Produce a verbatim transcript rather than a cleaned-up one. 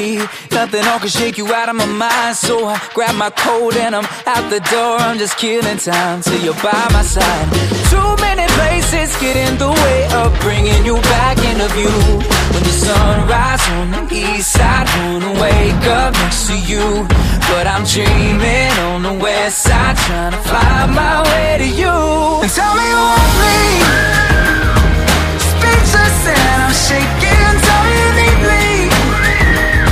be. Nothing on can shake you out of my mind. So I grab my coat and I'm out the door. I'm just killing time till you're by my side. Too many places get in the way of bringing you back into view. When the sunrise on the east side, wanna wake up next to you. But I'm dreaming on the west side, trying to find my way to you. And so